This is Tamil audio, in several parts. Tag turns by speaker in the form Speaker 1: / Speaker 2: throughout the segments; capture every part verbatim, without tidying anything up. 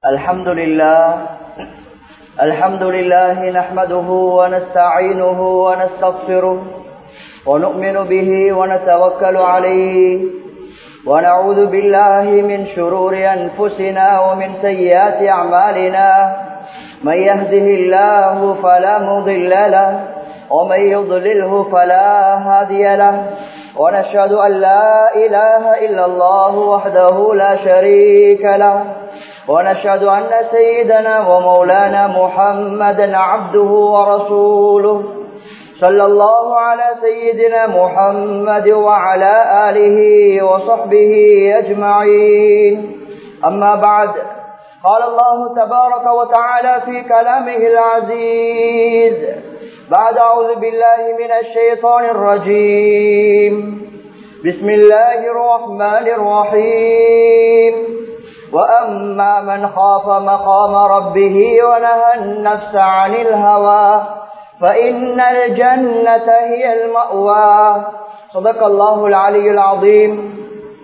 Speaker 1: الحمد لله الحمد لله نحمده ونستعينه ونستغفره ونؤمن به ونتوكل عليه ونعوذ بالله من شرور أنفسنا ومن سيئات أعمالنا من يهده الله فلا مضل له ومن يضلله فلا هادي له ونشهد أن لا إله إلا الله وحده لا شريك له ونشهد أن سيدنا ومولانا محمدا عبده ورسوله صلى الله على سيدنا محمد وعلى آله وصحبه أجمعين أما بعد قال الله تبارك وتعالى في كلامه العزيز بعد أعوذ بالله من الشيطان الرجيم بسم الله الرحمن الرحيم وأما من خاف مقام ربه ونهى النفس عن الهوى فإن الجنة هي المأوى صدق الله العلي العظيم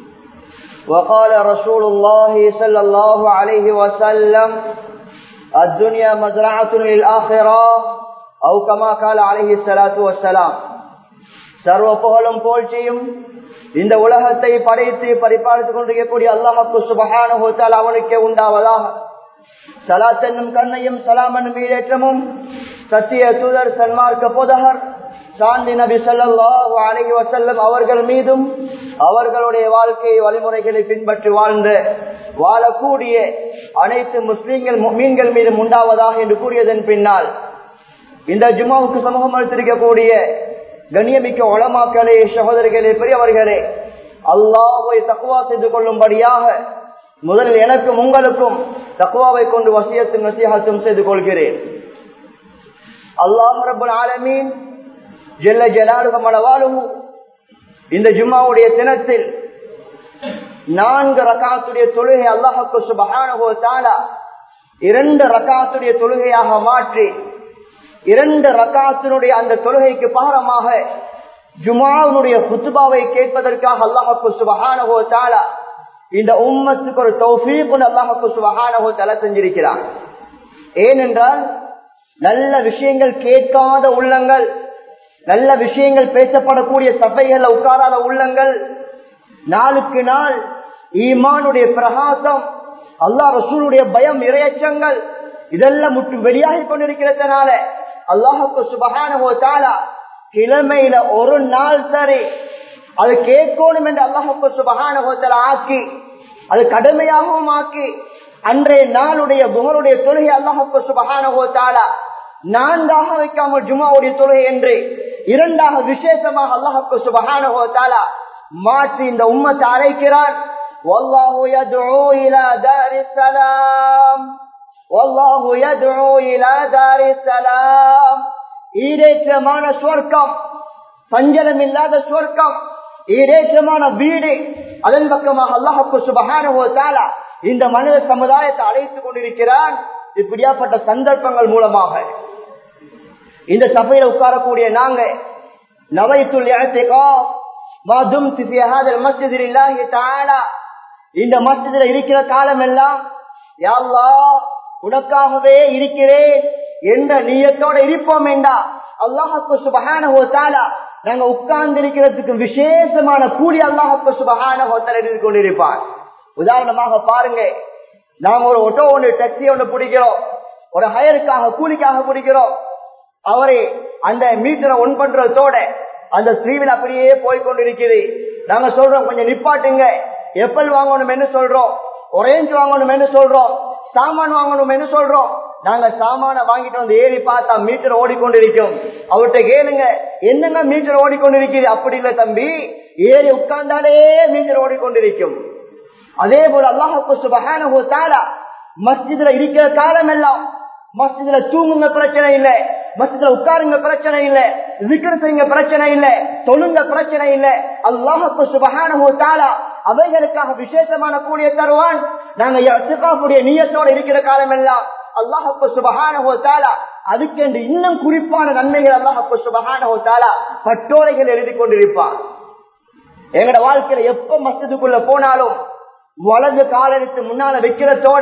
Speaker 1: وقال رسول الله صلى الله عليه وسلم الدنيا مزرعة للآخرة أو كما قال عليه الصلاة والسلام சர்வ புகழும் புகழ்ச்சியும் இந்த உலகத்தை படைத்து பரிபாலித்துக் கொண்டிருக்கக்கூடிய அல்லாஹ்வுக்கு சுப்ஹானஹு வ தஆலா அவனுக்கே உண்டாவதாக. ஸலாத் என்னும் கண்ணையும் ஸலாம் என்னும் ஈடேற்றமும் சத்திய தூதர் சன்மார்க்க போதகர் சாந்தி நபி ஸல்லல்லாஹு அலைஹி வஸல்லம் அவர்கள் மீதும் அவர்களுடைய வாழ்க்கை வழிமுறைகளை பின்பற்றி வாழ்ந்து வாழக்கூடிய அனைத்து முஸ்லிம்கள் முஃமின்கள் மீதும் உண்டாவதாக என்று கூறியதன் பின்னால் இந்த ஜும்மாவுக்கு சமூகம் அளித்திருக்கக்கூடிய கண்ணியமிக்க உலமாக்களே, சகோதரர்களே, பெரியவர்களே, அல்லாஹ்வை தக்வா செய்து கொள்ளும்படியாக முதலில் எனக்கும் உங்களுக்கும் தக்வாவை கொண்டு வசியத்தும் நசீஹத்தும் செய்து கொள்கிறேன். அல்லாஹ் ரப்பல் ஆலமீன் ஜல்ல ஜலாலுஹு மலவாலுஹு இந்த ஜும்மாவுடைய தினத்தில் நான்கு ரக்காத்துடைய தொழுகை அல்லாஹ்வுக்கு சுப்ஹானஹு வ தஆலா இரண்டு ரக்காத்துடைய தொழுகையாக மாற்றி இரண்டு ரக்காத்தினுடைய அந்த தொழுகைக்கு பகரமாக ஜுமாவுடைய குத்துபாவை கேட்பதற்காக அல்லாஹ்வுக்கு சுப்ஹானஹு வ தஆலா இந்த உம்மத்துக்கு ஒரு தௌஃபீக் அல்லாஹ்வுக்கு சுப்ஹானஹு வ தஆலா செஞ்சிருக்கிறார். ஏனென்றால் நல்ல விஷயங்கள் கேட்காத உள்ளங்கள், நல்ல விஷயங்கள் பேசப்படக்கூடிய சபைகள் உட்காராத உள்ளங்கள் நாளுக்கு நாள் ஈமானுடைய பிரகாசம், அல்லாஹ் ரசூலுடைய பயம், இறையச்சங்கள் இதெல்லாம் முற்று வெளியாகி கொண்டிருக்கிறதுனால அல்லாஹ்வுக்கு சுப்ஹானஹு வ தஆலா கிழமையில ஒரு நாள் சரி அது கேட்கணும் என்று அல்லாஹ்வுக்கு சுப்ஹானஹு வ தஆலா ஆக்கி அது கடமையாகவும் ஆக்கி அன்றைய நாளுடைய புகருடைய தொழுகை அல்லாஹ்வுக்கு சுப்ஹானஹு வ தஆலா நான்காக வைக்காமல் ஜுமாவுடைய தொழுகை என்று இரண்டாக விசேஷமாக அல்லாஹ்வுக்கு சுப்ஹானஹு வ தஆலா மாற்றி இந்த உம்மத்தை அழைக்கிறான். வல்லாஹு யதுஉ இலா தாரிஸ் ஸலாம் வல்லாஹு யதுஉ இலா தாரிஸ் ஸலாம். ஈரேற்றமான சுவர்க்கம், பஞ்சலம் இல்லாத சுவர்க்கம், ஈரேற்றமான வீடு, அதன் பக்கமாக அல்லாஹ்வுக்கு சுப்ஹானஹு வ தஆலா இந்த மனித சமுதாயத்தை அழைத்துக் கொண்டிருக்கிறான். இப்படியாப்பட்ட சந்தர்ப்பங்கள் மூலமாக இந்த சபையில உட்காரக்கூடிய நாங்க நவைத்துல் இஅ்திகாஃப் மா தும்து ஃபீ ஹாதல் மஸ்ஜித் லில்லாஹி தஆலா, இந்த மஸ்ஜிதில் இருக்கிற காலம் எல்லாம் யா அல்லாஹ் உனக்காகவே இருக்கிறேன் என்ற நியத்தோட இருப்போம் என்றா அல்லாஹ்வுக்கு சுப்ஹானஹு வ தஆலா நாங்க உட்கார்ந்து இருக்கிறதுக்கு விசேஷமான கூலி அல்லாஹ்வுக்கு சுப்ஹானஹு வ தஆலா எழுதி கொண்டிருப்பார். உதாரணமாக பாருங்க, நாங்க ஒரு ஆட்டோ ஒன்று டாக்ஸி ஒன்று பிடிக்கிறோம், ஒரு ஹயருக்காக கூலிக்காக பிடிக்கிறோம். அவரே அந்த மீட்டரை ஒன் பண்றதோட அந்த ஸ்ரீவில் அப்படியே போய்கொண்டிருக்குது. நாங்க சொல்றோம் கொஞ்சம் நிப்பாட்டுங்க, எப்பல் வாங்கணும் என்ன சொல்றோம், ஒரேஞ்ச் வாங்கணும் என்ன சொல்றோம், சாமான் வாங்கணும் என்ன சொல்றோம். நாங்க சாமான வாங்கிட்டு வந்து ஏறி பார்த்தா மீட்டர் ஓடிக்கொண்டிருக்கும். அவர்கிட்ட கேளுங்க என்னங்க மீட்டர் ஓடிக்கொண்டிருக்குது. அப்படி இல்ல தம்பி, ஏறி உட்கார்ந்தாலே மீட்டர் ஓடிக்கொண்டிருக்கும். அதே போல அல்லாஹ்வுக்கு சுப்ஹானஹு வ தஆலா மஸ்ஜிதுல இருக்கிற காலம் எல்லாம் மஸ்ஜிதுல தூங்குங்க பிரச்சனை இல்ல, மஸ்ஜிதுல உட்காருங்க பிரச்சனை இல்ல, zikr செய்யுங்க பிரச்சனை இல்ல, தொழுங்க பிரச்சனை இல்ல. அல்லாஹ்வுக்கு சுப்ஹானஹு வ தஆலா அவைகளுக்காக விசேஷமான கூலியை தருவான். நாங்க இஅ்திகாஃபுடைய நியத்தோட இருக்கிற காலம் எல்லாம் அல்லாஹ்வுக்கு சுப்ஹானஹு வ தஆலா அதுக்கென்று இன்னும் குறிப்பான நன்மைகள் அல்லாஹ்வுக்கு சுப்ஹானஹு வ தஆலா பட்டோலைகள் எழுதி கொண்டிருப்பான். எங்கட வாழ்க்கையில எப்ப மஸ்ஜிதுக்குள்ள போனாலும் வலது காலெடுத்து முன்னால வைக்கிறதோட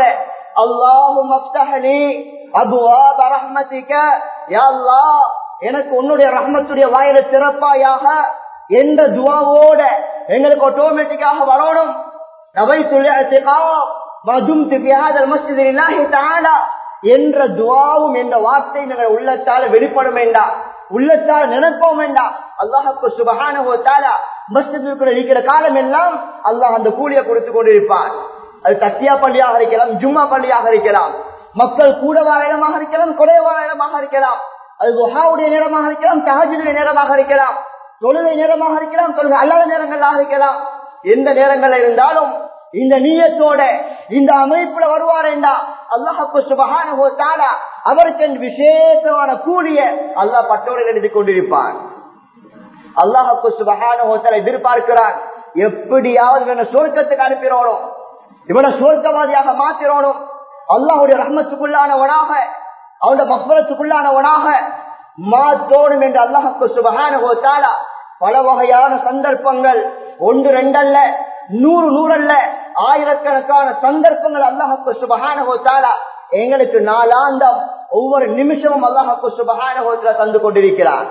Speaker 1: அல்லாஹும்ம ஃப்தஹ்லி அப்வாப ரஹ்மதிக, யா அல்லாஹ் எனக்கு உன்னுடைய ரஹ்மத்துடைய வாயில திறப்பாயாக என்ற துஆவோட எங்களுக்கு ஆட்டோமேட்டிக்காக வரணும். நவைத்துல் இஅ்திகாஃப் மதும்து ஃபீ ஹாதல் மஸ்ஜித் லில்லாஹி தஆலா என்ற துஆவும் என்ற வார்த்தை எங்கள் உள்ளத்தால வெளிப்படும் வேண்டாம், உள்ளத்தால் நினைப்போம் வேண்டாம். அல்லாஹ்வுக்கு சுப்ஹானஹு வ தஆலா மஸ்ஜிதுக்குள்ள இருக்கிற காலம் எல்லாம் அல்லாஹ் அந்த கூலியை கொடுத்து கொண்டிருப்பான். அது தஸ்யா பள்ளியாக இருக்கலாம், ஜும்மா பள்ளியாக இருக்கலாம், மக்கள் கூட வாழ இடமாக இருக்கலாம், குறைவான இடமாக இருக்கலாம், அது துஹாவுடைய நேரமாக இருக்கலாம், தஹஜ்ஜுடைய நேரமாக இருக்கலாம், தொழுகை நேரமாக இருக்கலாம், தொழுகை அல்லாத நேரங்களாக இருக்கலாம். எந்த நேரங்கள் இருந்தாலும் இந்த நியத்தோட இந்த அமைப்புல வருவாரேண்டா அல்லாஹ்வுக்கு சுப்ஹானஹு வ தஆலா அவருக்கு விசேஷமான கூலிய அல்லாஹ் பட்டோரில் எழுதி கொண்டிருப்பான். அல்லாஹ்வுக்கு சுப்ஹானஹு வ தஆலா எதிர்பார்க்கிறான், எப்படியாவது இவனை சொர்க்கத்துக்கு அனுப்பிடணும், இவனை சொர்க்கவாதியாக மாத்திரணும், அல்லாஹ்வுடைய ரஹ்மத்துக்குள்ளானவனாக அவனுடைய மக்ஃபிரத்துக்குள்ளானவனாக மாத்தோடும் என்று அல்லாஹ்வுக்கு சுப்ஹானஹு வ தஆலா பல வகையான சந்தர்ப்பங்கள், ஒன்று ரெண்டல்ல, நூறு நூறல்ல, ஆயிரக்கணக்கான சந்தர்ப்பங்கள் அல்லாஹ்வுக்கு சுப்ஹானஹு வ தஆலா எங்களுக்கு நாளாந்தம் ஒவ்வொரு நிமிஷமும் அல்லாஹ்வுக்கு சுப்ஹானஹு வ தஆலா தந்து கொண்டிருக்கிறார்.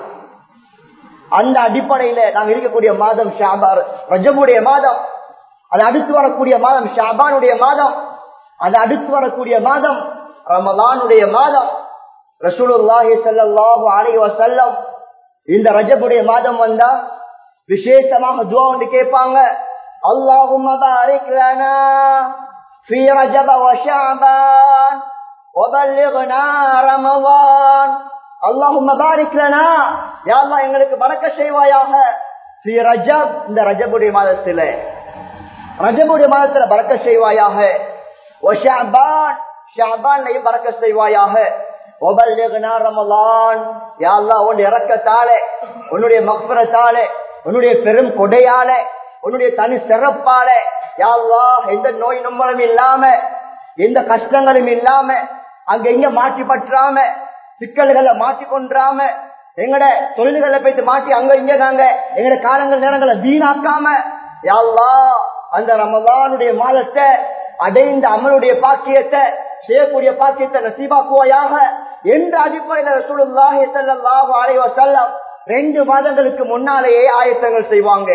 Speaker 1: அந்த அடிப்படையில நாங்கள் இருக்கக்கூடிய மாதம் ஷாபான், ரஜபுடைய மாதம், அது அடுத்து வரக்கூடிய மாதம் ஷாபானுடைய மாதம், அது அடுத்து வரக்கூடிய மாதம் ரமலானுடைய மாதம். ரசூலுல்லாஹி ஸல்லல்லாஹு அலைஹி வஸல்லம் இந்த ரஜபுடைய மாதம் வந்தா விசேஷமாக துஆ ஒன்று கேட்பாங்க. அல்லாஹும்ம பாரிக் லனா ஃபீ ரஜப வ ஷஅபான் வ பல்லிக்னா ரமலான். அல்லாஹும்ம பாரிக் லனா, யா அல்லாஹ் எங்களுக்கு பரக்கத் செய்வாயாக, ஃபீ ரஜப் இந்த ரஜபுடைய மாதத்திலே, ரஜபுடைய மாதத்துல பரக்கத் செய்வாயாக, வ ஷஅபான் ஷஅபான்லையும் பரக்கத் செய்வாயாக, வ பல்லிக்னா ரமலான், யா அல்லாஹ் உன்னுடைய இரக்கத்தாலே, உன்னுடைய மக்ஃபிரத்தாலே, உன்னுடைய பெரும் கொடையாலே, உன்னுடைய தனி சிறப்பாலே, யா அல்லாஹ் எந்த நோய் நொம்பலும் இல்லாம, எந்த கஷ்டங்களும் இல்லாம, அங்க இங்க மாற்றி பற்றாம, சிக்கல்களை மாற்றி கொன்றாம, எங்கட தொழில்களை போயிட்டு மாற்றி அங்க இங்க நாங்க எங்கட காலங்கள் நேரங்களை வீணாக்காம, யா அல்லாஹ் அந்த ரமலானுடைய மாதத்தை அடைந்த அமலுடைய பாக்கியத்தை செய்யக்கூடிய பாக்கியத்தை நசீபாக்குவாயாக என்ற அடிப்படையில் ரசூலுல்லாஹி ஸல்லல்லாஹு அலைஹி வஸல்லம் ரெண்டு மாதங்களுக்கு முன்னாலேயே ஆயத்தங்கள் செய்வாங்க.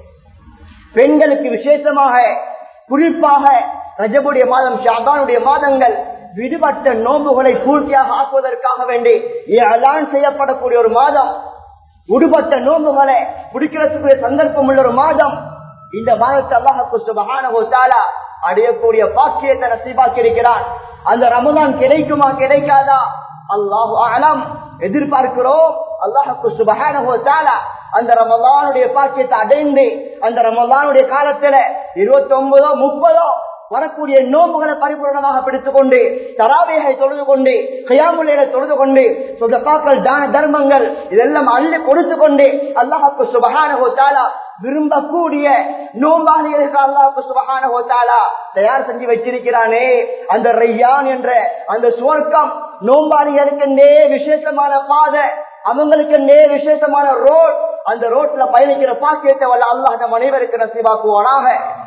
Speaker 1: பெண்களுக்கு விசேஷமாக குறிப்பாக ரஜபுடைய மாதம், ஷாபானுடைய மாதங்கள் விடுபட்ட நோன்புகளை பூர்த்தியாக ஆக்குவதற்காக வேண்டி ஏலான் செய்யப்படக்கூடிய ஒரு மாதம், விடுபட்ட நோன்புகளை பிடிக்கிறதுக்குரிய சந்தர்ப்பம் உள்ள ஒரு மாதம். இந்த மாதத்தை அல்லாஹ்வுக்கு சுப்ஹானஹு வ தஆலா அடையக்கூடிய பாக்கியத்தை நசீபாக்கி இருக்கிறான். அந்த ரமலான் கிடைக்குமா கிடைக்காதா அல்லாஹு அலம், எதிர்பார்க்கிறோம். அல்லாஹ்வுக்கு சுப்ஹானஹு வ தஆலா அந்த ரமலானுடைய பாக்கியத்தை அடைந்து அந்த ரமலானுடைய காலத்துல இருபத்தி ஒன்பதோ முப்பதோ வரக்கூடிய நோம்புகளை பரிபூர்ணமாக பிடித்துக் கொண்டு, தராவீஹை தொழுது கொண்டு, கியாமுல் லைலை தொழுது கொண்டு, சதகாக்கள், தான தர்மங்கள் இதெல்லாம் அள்ளி கொடுத்து கொண்டு அல்லாஹ்வுக்கு சுப்ஹானஹு வ தஆலா விரும்பக்கூடிய நோம்பாளிகளுக்கு அல்லாஹ்வுக்கு சுப்ஹானஹு வ தஆலா தயார் செஞ்சு வச்சிருக்கிறானே அந்த ரையான் என்ற அந்த சுவர்க்கம். நோம்பாளிகளுக்கு விசேஷமான பாதை, அவங்களுக்கு விசேஷமான ரோட், அந்த ரோட்ல பயணிக்கிற பாக்கியத்தை வல்ல அல்லாஹ் நம் அனைவருக்கு நசீபாக்குவானாக.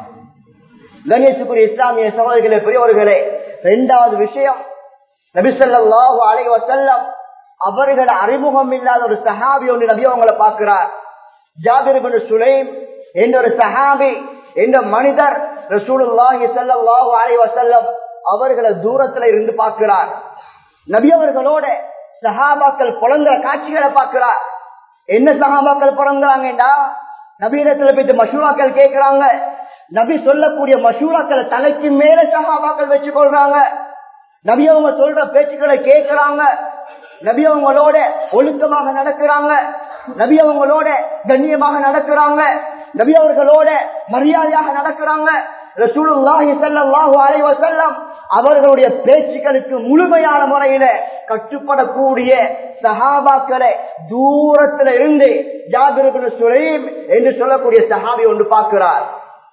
Speaker 1: கண்ணியத்துக்குரிய இஸ்லாமிய சகோதரர்களே, பெரியவர்களே, இரண்டாவது விஷயம், நபி ஸல்லல்லாஹு அலைஹி வஸல்லம் அவர்கள் அறிமுகம் இல்லாத ஒரு சஹாபி ஒன்று நபி அவங்களை பார்க்கிறார். ஜாபிர் இப்னு சுலைம் என்ற ஒரு சஹாபி, என்ற மனிதர் ரசூலுல்லாஹி ஸல்லல்லாஹு அலைஹி வஸல்லம் அவர்களை தூரத்துல இருந்து பார்க்கிறார். நபி அவர்களோட சஹாபாக்கள் புலங்குற காட்சிகளை பார்க்கிறார். என்ன சஹாபாக்கள் புலங்குறாங்கடா, நபியிடத்துல போயிட்டு மஷூராக்கள் கேட்கிறாங்க. நபி சொல்லக்கூடிய மஷூராக்களை தலைக்கு மேல சஹாபாக்கள் வச்சு கொள்றாங்க. நபி அவங்க சொல்ற பேச்சுக்களை கேட்கிறாங்க. நபி அவங்களோட ஒழுக்கமாக நடக்கிறாங்க. நபி அவங்களோட கண்ணியமாக நடக்கிறாங்க. நபி அவர்களோட மரியாதையாக நடக்கிறாங்க. ரசூலுல்லாஹி ஸல்லல்லாஹு அலைஹி வஸல்லம் அவர்களுடைய பேச்சுக்களுக்கு முழுமையான முறையில கட்டுப்படக்கூடிய சஹாபாக்களை தூரத்துல இருந்து ஜாபிர் இப்னு சுலைம் என்று சொல்லக்கூடிய சஹாபி ஒன்று பார்க்கிறார்.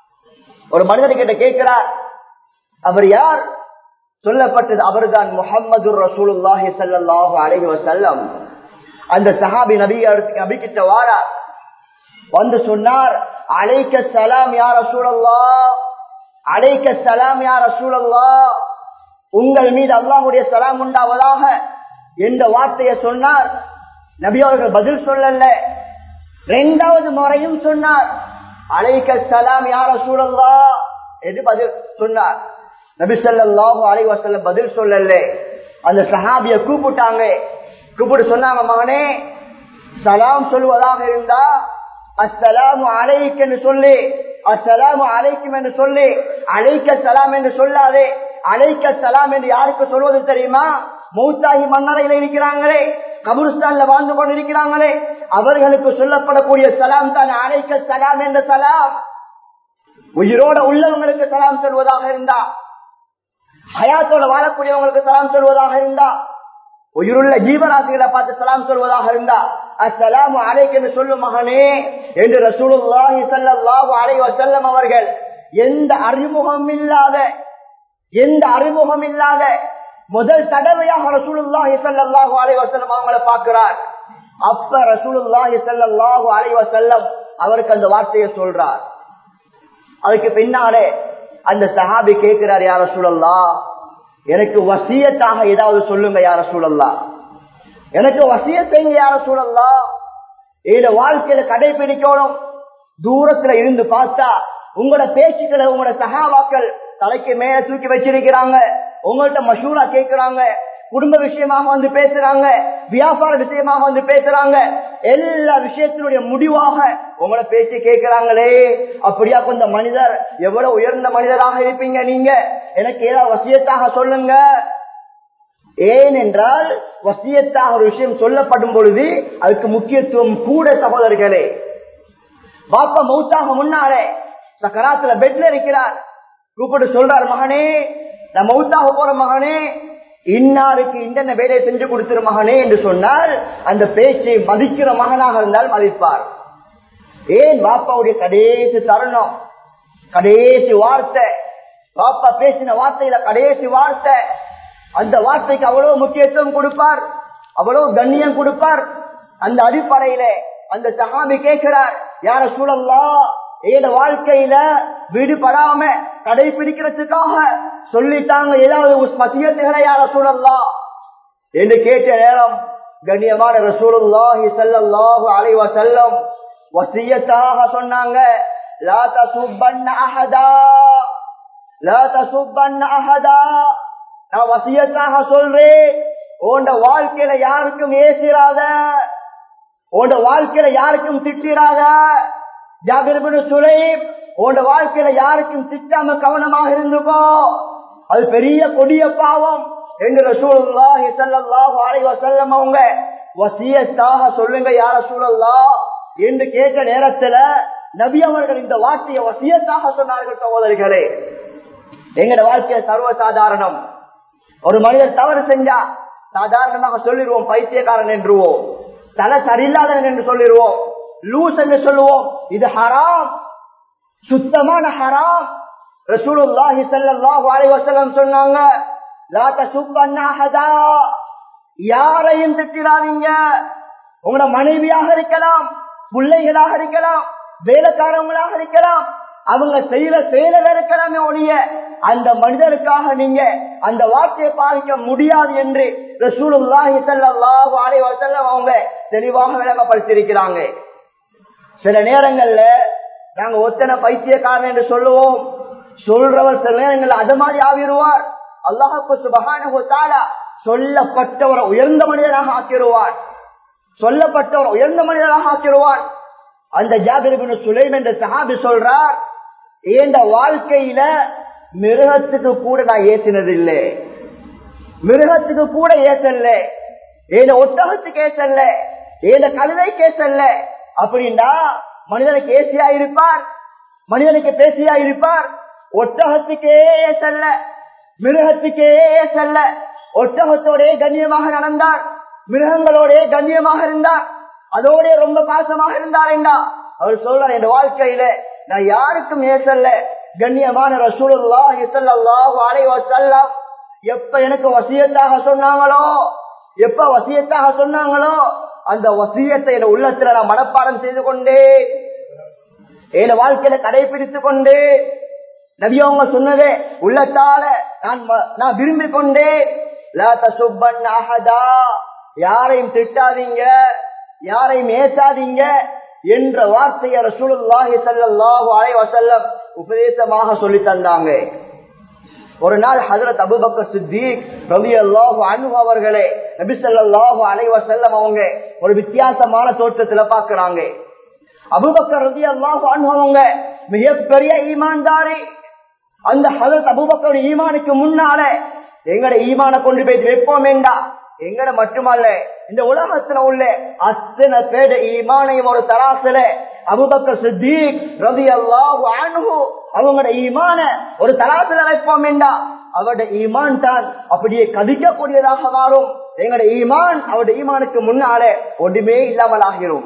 Speaker 1: ஒரு மனிதர் கிட்ட கேட்கிறார், அவர் யார்? சொல்லப்பட்டது அவர்தான் முஹம்மது ரசூலுல்லாஹி ஸல்லல்லாஹு அலைஹி வஸல்லம். அந்த சஹாபி நபி நபி கிட்ட வாரா வந்து சொன்னார், அலைக்க சலாம் யா ரசூலல்லாஹ், அலைக்க சலாம் யா ரசூலல்லாஹ், உங்கள் மீது அல்லாஹ்வுடைய ஸலாம் உண்டாவதாக என்ற வார்த்தையை சொன்னார். நபி அவர்கள் பதில் சொல்லல. இரண்டாவது முறையும் சொன்னார், அலைக்க ஸலாம் யா ரசூலல்லாஹ் என்று பதில் சொன்னார். நபி ஸல்லல்லாஹு அலைஹி வஸல்லம் பதில் சொல்லல. அந்த சஹாபியை கூப்பிட்டாங்க. கூப்பிட்டு சொன்னாங்க, மகனே, சலாம் சொல்வதாக இருந்தா அஸ்ஸலாமு அலைக்க என்று சொல்லி, அஸ்ஸலாமு அலைக்கும் என்று சொல்லி, அலைக்க ஸலாம் என்று சொல்லாதே. அலைக்க ஸலாம் என்று யாருக்கு சொல்வது தெரியுமா? மௌத்தாகி மன்னரையில் இருக்கிறாங்களே, கபுர்ஸ்தான்ல வாழ்ந்து கொண்டு இருக்கிறாங்களே, அவர்களுக்கு சொல்லப்படக்கூடிய சலாம் தான் அலைக்க ஸலாம் என்ற சலாம். உயிரோட உள்ளவங்களுக்கு சலாம் சொல்வதாக இருந்தா, ஹயாத்தோட வாழக்கூடியவங்களுக்கு சலாம் சொல்வதாக இருந்தா, உயிருள்ள ஜீவராசிகளை பார்த்து சலாம் சொல்வதாக இருந்தா அஸ்ஸலாமு அலைக்கும் என்று சொல்லும் மகனே என்று ரசூலுல்லாஹி ஸல்லல்லாஹு அலைஹி வஸல்லம் அவர்கள் எந்த அறிமுகம் இல்லாத எந்த அறிமுகம் இல்லாத முதல் தடவையாக ரசூலுல்லாஹி ஸல்லல்லாஹு அலைஹி வஸல்லம் அவங்களை பார்க்கிறார். அப்ப ரசூலுல்லாஹி ஸல்லல்லாஹு அலைஹி வஸல்லம் அவருக்கு அந்த வார்த்தையை சொல்றார். அதுக்கு பின்னாலே அந்த சஹாபி கேட்கிறார், யா ரசூலல்லாஹ், எனக்கு வசியத்தாக ஏதாவது சொல்லுங்க யா ரசூலல்லாஹ், எனக்கு வசியத் செய்யுங்க யா ரசூலல்லாஹ், இந்த வாழ்க்கையில கடைபிடிக்கணும். தூரத்துல இருந்து பார்த்தா உங்களோட பேச்சுக்களை உங்களோட சஹாபாக்கள் தலைக்கு மேல தூக்கி வச்சிருக்கிறாங்க, உங்கள்கிட்ட மஷூரா கேட்கிறாங்க, குடும்ப விஷயமாக வந்து பேசுறாங்க, வியாபார விஷயமாக வந்து பேசுறாங்க, எல்லா விஷயத்தினுடைய முடிவாக உங்களோட பேச்சு கேட்கிறாங்களே, அப்படியா கொஞ்சம் மனிதர் எவ்வளவு உயர்ந்த மனிதராக இருப்பீங்க நீங்க, எனக்கு ஏதாவது வசியத்தாக சொல்லுங்க. ஏனென்றால் வசியத்தாக ஒரு விஷயம் சொல்லப்படும் பொழுது அதுக்கு முக்கியத்துவம் கூட. சகோதரர்களே, பாப்பா மௌத்தாக முன்னாலே சக்கராத்துல பெட்ல இருக்கிறார். கூப்பிட்டு சொல்றார், மகனே, நான் மௌத்தாக போற மகனே, இன்னாருக்கு இந்த வேலையை செஞ்சு கொடுத்துரு மகனே என்று சொன்னால் அந்த பேச்சை மதிக்கிற மகனாக இருந்தால் மதிப்பார். ஏன் பாப்பாவுடைய கடைசி தருணம், கடைசி வார்த்தை, பாப்பா பேசின வார்த்தையில கடைசி வார்த்தை, அந்த வார்த்தைக்கு அவ்வளவு முக்கியத்துவம் கொடுப்பார், அவ்வளவு கண்ணியம் கொடுப்பார். அந்த அடிப்படையில அந்த சஹாபி கேட்கிறார், யா ரசூலல்லாஹ், ஏத வாழ்க்கையில விடுபடாம கடைபிடிக்கிறதுக்காக சொல்லிட்டாங்க ஏதாவது வசியத்துகளை யா ரசூலல்லாஹ் என்று கேட்ட நேரம் கண்ணியமான ரசூலுல்லாஹி ஸல்லல்லாஹு அலைஹி வஸல்லம் வசியத்தாக சொன்னாங்க, லா தசுப்பன்ன அஹதா, லா தசுப்பன்ன அஹதா, நான் வசியத்தாக சொல்றேன், உன்ட வாழ்க்கையில யாருக்கும் ஏசிராத, உன்ட வாழ்க்கையில யாருக்கும் திட்டிராத. ஜாபிர் இப்னு சுலைம், உன்ட வாழ்க்கையில யாருக்கும் திட்டாம கவனமாக இருந்துக்கோ, அது பெரிய கொடிய பாவம் என்று ரசூலுல்லாஹி ஸல்லல்லாஹு அலைஹி வஸல்லம் அவங்க வசியத்தாக சொல்லுங்க யா ரசூலல்லாஹ் என்று கேட்ட நேரத்துல நபி அவர்கள் இந்த வார்த்தையை வசியத்தாக சொன்னார்கள். சகோதரிகளே, எங்கட வாழ்க்கைய சர்வசாதாரணம். ஒரு மனிதர் தவறு செஞ்சா சாதாரணமாக சொல்லிடுவோம் பைத்தியக்காரன் என்றுவோம், தலை சரியில்லாதவன் என்று சொல்லிடுவோம், லூஸ் என்று சொல்லுவோம். இது ஹராம், சுத்தமான ஹராம். ரசூலுல்லாஹி ஸல்லல்லாஹு அலைஹி வஸல்லம் சொன்னாங்க, லா தசுப்பன்ன அஹதா, யாரையும் திட்டிடாதீங்க. உங்களோட மனைவியாக இருக்கலாம், பிள்ளைகளாக இருக்கலாம், வேலைக்காரங்களாக இருக்கலாம், அவங்க செய்யற செயல இருக்கலாமே ஒழிய அந்த மனிதனுக்காக நீங்க அந்த வார்த்தையை பாதிக்க முடியாது என்று ரசூலுல்லாஹி ஸல்லல்லாஹு அலைஹி வஸல்லம் அவங்க தெளிவாக விளங்கப்படுத்தியிருக்கிறாங்க. சில நேரங்கள்ல நாங்க ஒத்தனை பைத்தியக்காரன் என்று சொல்லுவோம், சொல்றவர் சில நேரங்கள்ல அது மாதிரி ஆகிடுவார். அல்லாஹ் சுப்ஹானஹு வ தஆலா சொல்லப்பட்டவரை உயர்ந்த மனிதராக ஆக்கிடுவார், சொல்லப்பட்டவர் உயர்ந்த மனிதராக ஆக்கிடுவார். அந்த ஜாபிர் இப்னு சுலைம் என்ற சஹாபி சொல்றார், இந்த வாழ்க்கையில மிருகத்துக்கு கூட நான் ஏசினதில்லை, மிருகத்துக்கு கூட ஏசல்ல, ஏத ஒட்டகத்துக்கு ஏசல்ல, ஏத கழுதை கேசல்ல. அப்படின்னா மனிதனுக்கு ஏசியா இருப்பார், மனிதனுக்கு பேசியா இருப்பார். ஒட்டகத்துக்கே ஏசல்ல, மிருகத்துக்கே ஏசல்ல. ஒட்டகத்தோட கண்ணியமாக நடந்தார், மிருகங்களோட கண்ணியமாக இருந்தார், அதோட ரொம்ப பாசமாக இருந்தார் என்றா அவர் சொல்றார், என் வாழ்க்கையில நான் யாருக்கும் ஏசல்ல. கண்ணியமான ரசூலுல்லாஹி ஸல்லல்லாஹு அலைஹி வஸல்லம் எப்ப எனக்கு வசியத்தாக சொன்னாங்களோ, எப்ப வசியத்தாக சொன்னாங்களோ அந்த வசியத்தை என் உள்ளத்துல நான் மனப்பாடம் செய்து கொண்டே, என் வாழ்க்கையில கடைபிடித்துக் கொண்டே. நபி அவங்க சொன்னதே உள்ளத்தால நான் நான் விரும்பி கொண்டேன். லா தசுப்பன் அஹதா, யாரையும் திட்டாதீங்க, யாரையும் ஏசாதீங்க என்ற வார்த்தையை ரசூலுல்லாஹி ஸல்லல்லாஹு அலைஹி வஸல்லம் உபதேசமாக சொல்லி தந்தாங்க. ஒரு நாள் ஹஜ்ரத் அபூபக்கர் சித்திக் ரலியல்லாஹு அன்ஹு அவர்களே நபி ஸல்லல்லாஹு அலைஹி வஸல்லம் அவங்க ஒரு வித்தியாசமான தோற்றத்துல பாக்குறாங்க. அபூபக்கர் ரலியல்லாஹு அன்ஹு அவங்க மிகப்பெரிய ஈமான்தாரி. அந்த ஹஜ்ரத் அபூபக்கர் ஈமானுக்கு முன்னால எங்கட ஈமான கொண்டு போய் வைப்போம் வேண்டா, எங்கட மட்டுமல்ல இந்த உலகத்துல உள்ள அத்தனை பேட ஈமானையும் ஒரு தராசுல அபூபக்கர் சித்திக் ரலியல்லாஹு அன்ஹு அவங்களோட ஈமான ஒரு தராசுல வைப்போம் வேண்டா, அவருடைய ஈமான் தான் அப்படியே கதிக்கக்கூடியதாக மாறும். எங்கட ஈமான் அவருடைய ஈமானுக்கு முன்னால ஒன்றுமே இல்லாமல் ஆகிரும்.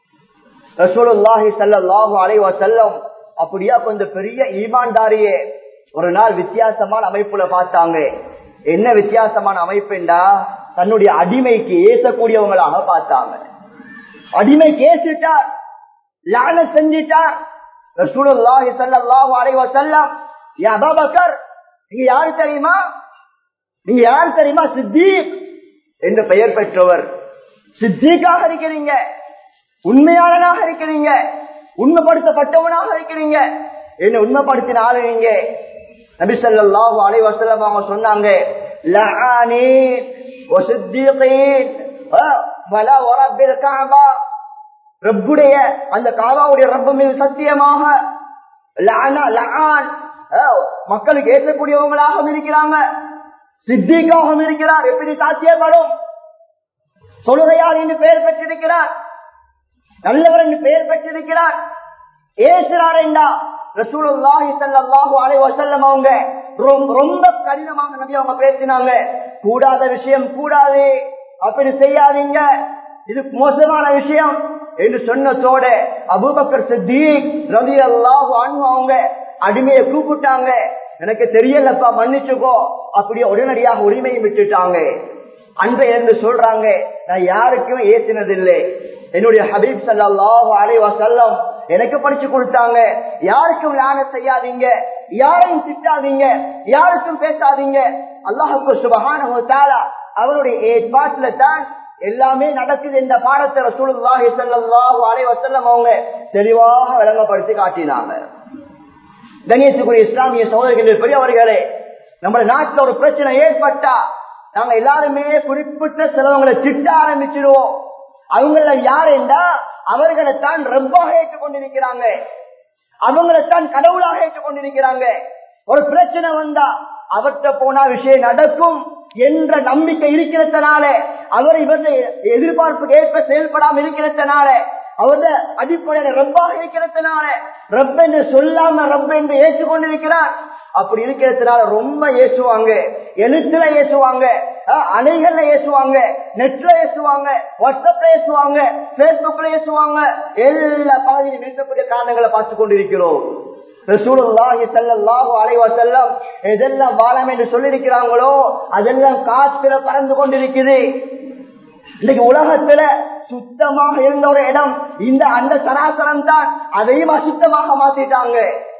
Speaker 1: ரசூலுல்லாஹி ஸல்லல்லாஹு அலைஹி வஸல்லம் அப்படியா கொஞ்சம் பெரிய ஈமான்தாரியே ஒரு நாள் வித்தியாசமான அமைப்புல பார்த்தாங்க. என்ன வித்தியாசமான அமைப்புண்டா, தன்னுடைய அடிமைக்கு ஏசக்கூடியவங்களாக பார்த்தாங்க. அடிமைக்கு ஏசிட்டார், லானத் செஞ்சிட்டார். ரசூலுல்லாஹி ஸல்லல்லாஹு அலைஹி வஸல்லம், யா அபூபக்கர் நீங்க யாரு தெரியுமா, நீங்க யாரு தெரியுமா, சித்திக் என்று பெயர் பெற்றவர். சித்திகாக இருக்கிறீங்க, உண்மையாளனாக இருக்கிறீங்க, உண்மைப்படுத்தப்பட்டவனாக இருக்கிறீங்க, என்ன உண்மைப்படுத்தின ஆளு நீங்க. நபி ஸல்லல்லாஹு அலைஹி வஸல்லம் அவங்க சொன்னாங்க, லஆனி வ சித்திகீன் வலா வரப்பில் கஅபா, ரப்புடைய அந்த காபாவுடைய ரப்பு மீது சத்தியமாக லஅனா லஆன் மக்களுக்கு ஏற்றக்கூடியவங்களாகவும் இருக்கிறாங்க, சித்திகாகவும் இருக்கிறார். எப்படி சாத்தியப்படும்? தொழுகையால் என்று பெயர் பெற்றிருக்கிறார், நல்லவர் என்று பெயர் பெற்றிருக்கிறார். ஏசுறார் என்றா ரசூலுல்லாஹி ஸல்லல்லாஹு அலைஹி வஸல்லம் அவங்க ரொம்ப கடினமாக நபி அவங்க பேசினாங்க. கூடாத விஷயம் கூடாது, அப்படி செய்யாதீங்க, இது மோசமான விஷயம் என்று சொன்னதோட அபூபக்கர் சித்திக் ரலியல்லாஹு அன்ஹு அவங்க அடிமையை கூப்பிட்டாங்க. எனக்கு தெரியலப்பா, மன்னிச்சுக்கோ, அப்படியே உடனடியாக உரிமையை விட்டுட்டாங்க. அன்றை என்று சொல்றாங்க, நான் யாருக்குமே ஏசினதில்லை, என்னுடைய ஹபீப் ஸல்லல்லாஹு அலைஹி வஸல்லம் எனக்கு படிச்சு கொடுத்தாங்க, யாருக்கும் லானத் செய்யாதீங்க, யாரையும் திட்டாதீங்க, யாருக்கும் பேசாதீங்க. அல்லாஹ்வுக்கு சுப்ஹானஹு வ தஆலா அவருடைய ஏற்பாட்டுல தான் எல்லாமே நடக்குது என்ற பாடத்தை ரசூலுல்லாஹி ஸல்லல்லாஹு அலைஹி வஸல்லம் அவங்க தெளிவாக விளங்கப்படுத்தி காட்டினாங்க. கண்ணியத்துக்குரிய இஸ்லாமிய சகோதரர்களே, பெரியவர்களே, நம்ம நாட்டுல ஒரு பிரச்சனை ஏற்பட்டா நாங்க எல்லாருமே குறிப்பிட்ட சிலவங்களை திட்ட ஆரம்பிச்சிருவோம். அவங்கள யாருண்டா அவர்களைத்தான் ரப்பாக ஏற்றுக்கொண்டிருக்கிறாங்க, அவங்களைத்தான் கடவுளாக ஏற்றுக்கொண்டிருக்கிறாங்க. ஒரு பிரச்சனை வந்தா அவர்கிட்ட போனா விஷயம் நடக்கும் என்ற நம்பிக்கை இருக்கிறதுனால, அவர் இவருடைய எதிர்பார்ப்புக்கு ஏற்ப செயல்படாமல் இருக்கிறதுனால, அவருடைய அடிப்படையில ரப்பாக இருக்கிறதுனால ரப்ப என்று சொல்லாம ரப்ப என்று ஏற்றுக்கொண்டிருக்கிறார். அப்படி இருக்கிறதுனால ரொம்ப ஏசுவாங்க, எழுத்துல ஏசுவாங்க, அணைகள்ல ஏசுவாங்க, நெட்ல ஏசுவாங்க, வாட்ஸ்அப்ல ஏசுவாங்க, பேஸ்புக்ல ஏசுவாங்க, எல்லா பகுதியிலும் இருக்கக்கூடிய காரணங்களை பார்த்து கொண்டிருக்கிறோம். ரசூலுல்லாஹி ஸல்லல்லாஹு அலைஹி வஸல்லம் எதெல்லாம் வாழம் என்று சொல்லியிருக்கிறாங்களோ அதெல்லாம் காத்துல பறந்து கொண்டிருக்குது. இன்னைக்கு உலகத்துல சுத்தமாக இருந்த ஒரு இடம் இந்த அந்த சராசரம் தான், அதையும் அசுத்தமாக மாத்திட்டாங்க,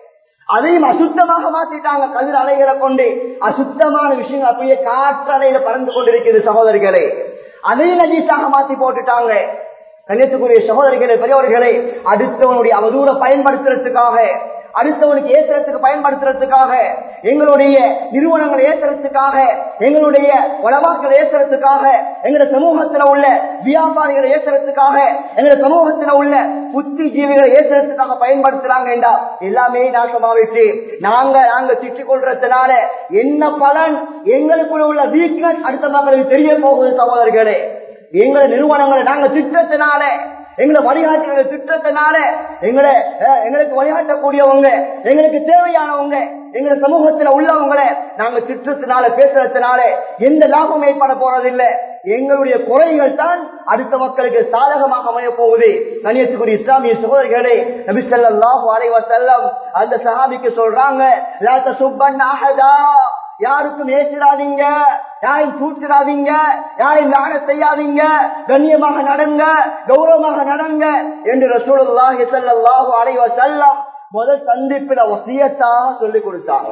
Speaker 1: அதையும் அசுத்தமாக மாத்திட்டாங்க. கதிர் அலைகளை கொண்டு அசுத்தமான விஷயங்கள் அப்படியே காற்றலையில பறந்து கொண்டிருக்கிறது சகோதரிகளே, அதையும் நஜீஸாக மாத்தி போட்டுட்டாங்க. கண்ணியத்துக்குரிய சகோதரிகளே, பெரியவர்களே, அடுத்தவனுடைய அவதூற பயன்படுத்துறதுக்காக, அடுத்தவனுக்கு ஏற்றுறதுக்கு பயன்படுத்துறதுக்காக, எங்களுடைய நிறுவனங்களை ஏற்றுறதுக்காக, எங்களுடைய வளமாக்களை ஏற்றுறதுக்காக, எங்களுடைய சமூகத்தில் உள்ள வியாபாரிகளை ஏற்றுறதுக்காக, எங்களுடைய சமூகத்தில் உள்ள புத்திஜீவிகளை ஏற்றுறதுக்காக பயன்படுத்துறாங்க என்றா எல்லாமே நாசமாவிட்டு நாங்க நாங்க திட்டிக் கொள்றதுனால என்ன பலன்? எங்களுக்குள்ள உள்ள வீக்னஸ் அடுத்த மக்களுக்கு தெரிய போகுது சகோதரர்களே. எங்களை நிறுவனங்களை நாங்க திட்டத்தினால, எங்களை வழிகாட்டுகிற திட்டத்தினால, எங்களை எங்களுக்கு வழிகாட்டக்கூடியவங்க, எங்களுக்கு தேவையானவங்க, எங்க சமூகத்துல உள்ளவங்களை நாங்க திட்டத்தினால பேசுறதுனால எந்த லாபம் ஏற்பட போறதில்லை. எங்களுடைய குறைகள் தான் அடுத்த மக்களுக்கு சாதகமாக அமைய போகுது. கண்ணியத்துக்குரிய இஸ்லாமிய சகோதரர்களே, நபி ஸல்லல்லாஹு அலைஹி வஸல்லம் அந்த சஹாபிக்கு சொல்றாங்க, லா தசுப்பன் அஹதா, யாருக்கும் ஏசிடாதீங்க, யாரையும் தூற்றிடாதீங்க, யாரையும் லானத் செய்யாதீங்க, கண்ணியமாக நடங்க, கௌரவமாக நடங்க என்று ரசூலுல்லாஹி ஸல்லல்லாஹு அலைஹி வஸல்லம் முதல் சந்திப்புல வசியத்தாக சொல்லி கொடுத்தாங்க,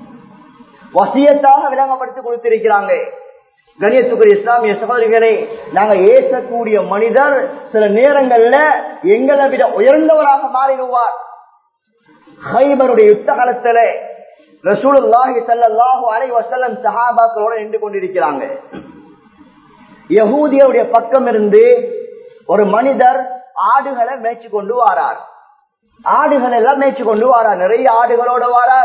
Speaker 1: வசியத்தாக விளங்கப்படுத்தி கொடுத்திருக்கிறாங்க. கணியத்துக்குரிய இஸ்லாமிய சகோதரிகளே, நாங்க ஏசக்கூடிய மனிதர் சில நேரங்கள்ல எங்களை விட உயர்ந்தவராக மாறிடுவார். ஹைபருடைய யுத்த காலத்துல ரசூலுல்லாஹி ஸல்லல்லாஹு அலைஹி வஸல்லம் சஹாபாக்களோட நின்று கொண்டிருக்கிறாங்க. யஹூதியுடைய பக்கம் இருந்து ஒரு மனிதர் ஆடுகளை மேய்ச்சி கொண்டு வாரார். ஆடுகள் எல்லாம் மேய்ச்சி கொண்டு வாரார், நிறைய ஆடுகளோட வாரார்.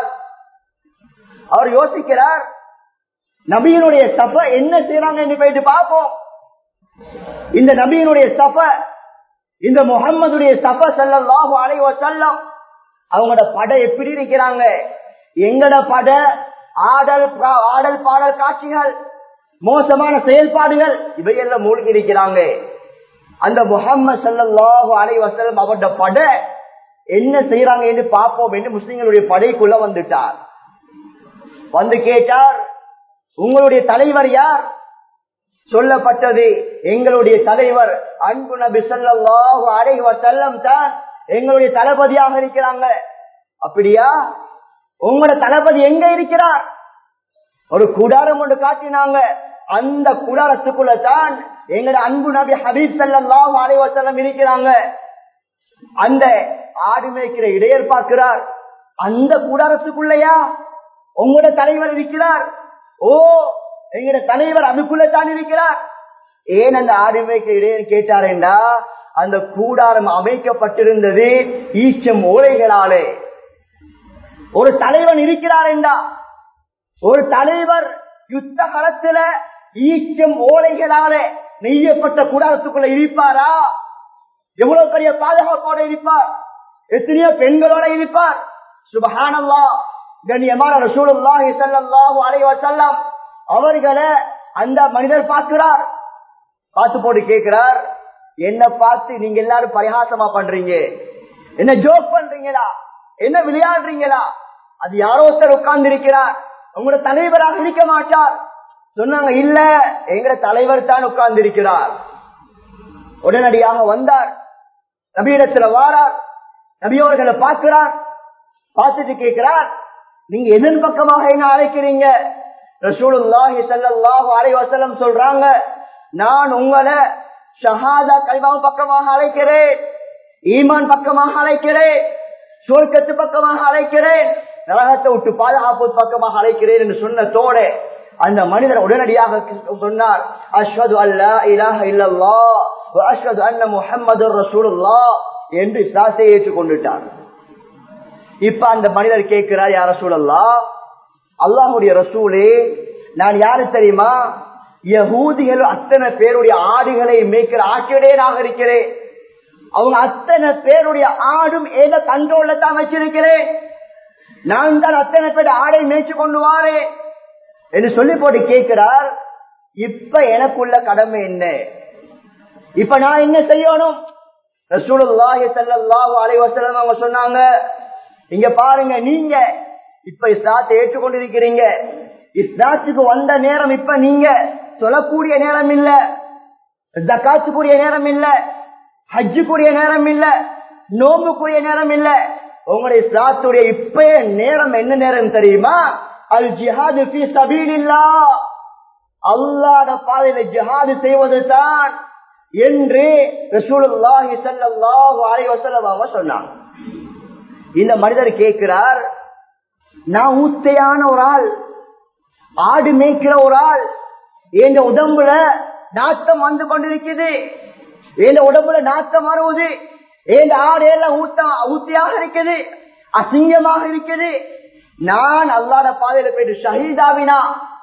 Speaker 1: அவர் யோசிக்கிறார், நபியினுடைய சப என்ன செய்யறாங்க என்று போயிட்டு பார்ப்போம். இந்த நபியினுடைய சப, இந்த முஹம்மதுடைய சப ஸல்லல்லாஹு அலைஹி வஸல்லம் அவங்களோட படை எப்படி இருக்கிறாங்க? எங்கட படை ஆடல் ஆடல் பாடல் காட்சிகள், மோசமான செயல்பாடுகள் இவையெல்லாம் மூழ்கி இருக்கிறாங்க. அந்த முஹம்மது ஸல்லல்லாஹு அலைஹி வஸல்லம் அவருடைய படை என்ன செய்யறாங்க என்று பார்ப்போம் என்று முஸ்லிம்களுடைய படைக்குள்ள வந்துட்டார். வந்து கேட்டார், உங்களுடைய தலைவர் யார்? சொல்லப்பட்டது, எங்களுடைய தலைவர் அன்பு நபி ஸல்லல்லாஹு அலைஹி வஸல்லம் தான் எங்களுடைய தளபதியாக இருக்கிறாங்க. அப்படியா? உங்களோட தளபதி எங்க இருக்கிறார்? ஒரு கூடாரம் ஒன்று காட்டினாங்க. அந்த கூடாரத்துக்குள்ள தான் எங்களோட அன்பு நபி ஹபீப் ஸல்லல்லாஹு அலைஹி வஸல்லம் இருக்கிறாங்க. அந்த ஆடு மேய்க்கிற இடையர் பார்க்கிறார், அந்த கூடாரத்துக்குள்ளயா உங்களோட தலைவர் இருக்கிறார்? ஓ, எங்களோட தலைவர் அதுக்குள்ள தான் இருக்கிறார். ஏன் அந்த ஆடு மேய்க்கிற இடையர் கேட்டாரேண்டா, அந்த கூடாரம் அமைக்கப்பட்டிருந்தது ஈச்சம் ஓலைகளாலே. ஒரு தலைவன் இருக்கிறார் என்றா, ஒரு தலைவர் யுத்த களத்துல ஈச்சம் ஓலைகளால நெய்யப்பட்ட கூடாரத்துக்குள்ள இருப்பாரா? எவ்வளவு பெரிய பாதுகாப்போட இருப்பார், எத்தனையோ பெண்களோட இருப்பார். சுப்ஹானல்லாஹ். கண்ணியமான ரசூலுல்லாஹி ஸல்லல்லாஹு அலைஹி வஸல்லம் அவர்களை அந்த மனிதர் பார்க்கிறார். பார்த்து போட்டு கேட்கிறார், என்ன பார்த்து நீங்க எல்லாரும் பரிகாசமா பண்றீங்க? என்ன ஜோக் பண்றீங்களா? என்ன விளையாடுறீங்களா? அது யாரோ ஒருத்தர் உட்கார்ந்து இருக்கிறார், உங்களோட தலைவராக இருக்க மாட்டார். சொன்னாங்க, இல்ல, எங்கட தலைவர் தான் உட்கார்ந்து இருக்கிறார். உடனடியாக வந்தார், நபியிடத்துல வாரார், நபியோர்களை பார்க்கிறார். பார்த்துட்டு கேட்கிறார், நீங்க எதன் பக்கமாக என்ன அழைக்கிறீங்க? ரசூலுல்லாஹி ஸல்லல்லாஹு அலைஹி வஸல்லம் சொல்றாங்க, நான் உங்களை ஷஹாதா கலிமாவின் பக்கமாக அழைக்கிறேன், ஈமான் பக்கமாக அழைக்கிறேன், சொர்க்கத்து பக்கமாக அழைக்கிறேன், நரகத்தை விட்டு பாதுகாப்பு பக்கமாக அழைக்கிறேன் என்று சொன்னதோட அந்த மனிதர் உடனடியாக சொன்னார், அஷ்ஹது அல்லா இலாஹ இல்லல்லாஹ் வ அஷ்ஹது அன்ன முஹம்மதுர் ரசூலுல்லாஹ் என்று இஸ்லாத்தை ஏற்றுக்கொண்டுட்டார். இப்ப அந்த மனிதர் கேட்கிறார், யா ரசூலல்லாஹ், அல்லாஹ்வுடைய ரசூலே, நான் யாரு தெரியுமா? யஹூதிகள் அத்தனை பேருடைய ஆடுகளை மேய்க்கிற ஆட்சியுடையனாக இருக்கிறேன். அவங்க அத்தனை பேருடைய ஆடும் ஏத கண்ட்ரோல்ல தான் வச்சிருக்கிறேன். நான் தான் அத்தனை பேர் ஆடை மேய்ச்சி கொண்டு வாரேன் என்று சொல்லி போட்டு கேட்கிறார். இப்ப எனக்குள்ள கடமை என்ன? இப்ப நான் என்ன செய்யணும்? ரசூலுல்லாஹி ஸல்லல்லாஹு அலைஹி வஸல்லம் அவங்க சொன்னாங்க, இங்க பாருங்க, நீங்க இப்ப இஸ்லாத்தை ஏற்றுக்கொண்டிருக்கிறீங்க. இஸ்லாத்துக்கு வந்த நேரம் இப்ப நீங்க சொல்லக்கூடிய நேரம் இல்ல, ஜகாத்துக்குரிய நேரம் இல்ல, ஹஜ்ஜுக்குரிய நேரம் இல்ல, நோம்புக்குரிய நேரம் இல்ல. உங்களுடைய இஸ்லாத்துடைய இப்ப நேரம் என்ன நேரம் தெரியுமா? அல் ஜிஹாது ஃபீ சபீலில்லாஹ், அல்லாஹ்வுடைய பாதையில ஜிஹாது செய்வது தான் என்று ரசூலுல்லாஹி ஸல்லல்லாஹு அலைஹி வஸல்லம் அவங்க சொன்னாங்க. இந்த மனிதர் கேட்கிறார், நான் ஊத்தையான ஒரு ஆள், ஆடு மேய்க்கிற ஒரு ஆள், என் உடம்புல நாட்டம் வந்து கொண்டிருக்குது, என் உடம்புல நாட்டம் வருவது, என் ஆடு எல்லாம் ஊத்த ஊத்தியாக இருக்குது, அசிங்கமாக இருக்குது. நான் அல்லாஹ்வுடைய பாதையில போயிட்டு ஷஹீதாவினா,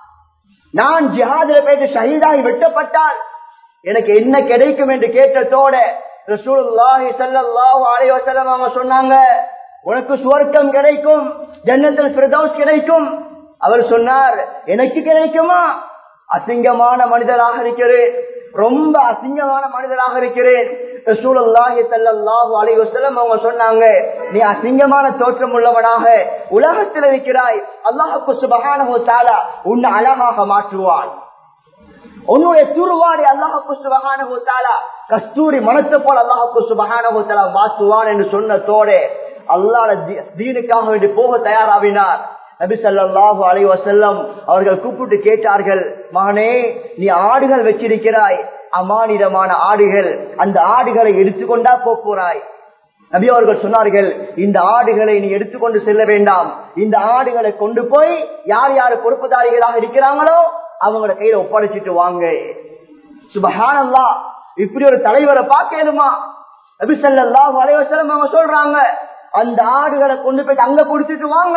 Speaker 1: நான் ஜிஹாதில போயிட்டு ஷஹீதாகி வெட்டப்பட்டால் எனக்கு என்ன கிடைக்கும் என்று கேட்டதோட ரசூலுல்லாஹி ஸல்லல்லாஹு அலைஹி வஸல்லம் அவங்க சொன்னாங்க, உனக்கு சுவர்க்கம் கிடைக்கும், ஜன்னத்துல் ஃபிர்தௌஸ் கிடைக்கும். அவர் சொன்னார், எனக்கு கிடைக்குமா? அசிங்கமான மனிதராக இருக்கிறேன், ரொம்ப அசிங்கமான மனிதராக இருக்கிறேன். ரசூலுல்லாஹி ஸல்லல்லாஹு அலைஹி வஸல்லம் அவங்க சொன்னாங்க, நீ அசிங்கமான தோற்றம் உள்ளவனாக உலகத்தில் இருக்கிறாய், அல்லாஹ் சுப்ஹானஹு வ தஆலா உன்னை அழகாக மாற்றுவான். உன்னுடைய துருவாடி அல்லாஹ் சுப்ஹானஹு வ தஆலா கஸ்தூரி மனத்தை போல அல்லாஹ் சுப்ஹானஹு வ தஆலா மாற்றுவான் என்று சொன்னதோட அல்லாஹ்வுடைய தீனுக்காக வேண்டி போக தயாராவினார். நபி ஸல்லல்லாஹு அலைஹி வஸல்லம் அவர்கள் கூப்பிட்டு கேட்டார்கள், மகனே நீ ஆடுகள் வச்சிருக்கிறாய், அமானிதமான ஆடுகள், அந்த ஆடுகளை எடுத்துக்கொண்டா போறாய்? நபி அவர்கள் சொன்னார்கள், இந்த ஆடுகளை நீ எடுத்துக்கொண்டு செல்ல வேண்டாம், இந்த ஆடுகளை கொண்டு போய் யார் யார் பொறுப்புதாரிகளாக இருக்கிறாங்களோ அவங்களோட கையில ஒப்படைச்சிட்டு வாங்க. சுப்ஹானல்லாஹ், இப்படி ஒரு தலைவரை பார்க்கணுமா? நபி ஸல்லல்லாஹு அலைஹி வஸல்லம் அவங்க சொல்றாங்க, அந்த ஆடுகளை கொண்டு போய் அங்க கொடுத்துட்டு வாங்க,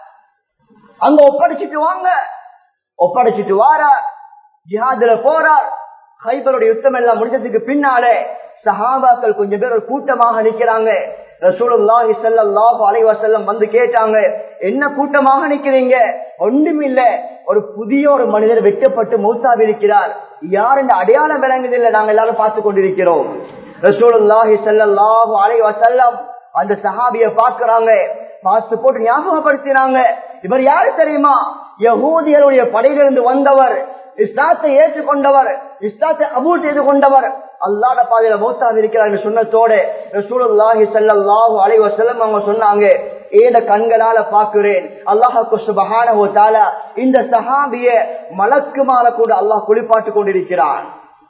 Speaker 1: அங்க ஒப்படைச்சிட்டு வாங்க. ஒப்படைச்சிட்டு வாரார், ஜிஹாதுல போறார். கைபருடைய யுத்தம் எல்லாம் முடிஞ்சதுக்கு பின்னாலே சஹாபாக்கள் கொஞ்சம் பேர் ஒரு கூட்டமாக நிக்கிறாங்க. ரசூலுல்லாஹி ஸல்லல்லாஹு அலைஹி வஸல்லம் வந்து கேட்டாங்க, என்ன கூட்டமாக நிக்கிறீங்க? ஒன்றுமில்ல, ஒரு புதிய ஒரு மனிதர் வெட்டப்பட்டு மௌத்தாவி இருக்கிறார், யார் இந்த அடையாளம் விளங்குதில்லை, நாங்க எல்லாரும் பார்த்து கொண்டிருக்கிறோம். ரசூலுல்லாஹி ஸல்லல்லாஹு அலைஹி வஸல்லம் அந்த சஹாபியை பார்க்கிறாங்க, பார்த்து போட்டு ஞாபகப்படுத்தினாங்க, இவர் யாரு தெரியுமா? யஹூதியருடைய படையிலிருந்து வந்தவர், இஸ்லாத்தை ஏற்றுக்கொண்டவர், இஸ்லாத்தை கபூல் செய்து கொண்டவர், அல்லாஹ்வுடைய பாதையில மௌத்தாவி இருக்கிறார் என்று சொன்னதோடு ரசூலுல்லாஹி ஸல்லல்லாஹு அலைஹி வஸல்லம் அவங்க சொன்னாங்க, ஏத கண்களால பார்க்கிறேன், அல்லாஹ் சுப்ஹானஹு வ தஆலா இந்த சஹாபியை மலக்குமார கூட அல்லாஹ் குளிப்பாட்டி கொண்டிருக்கிறான்.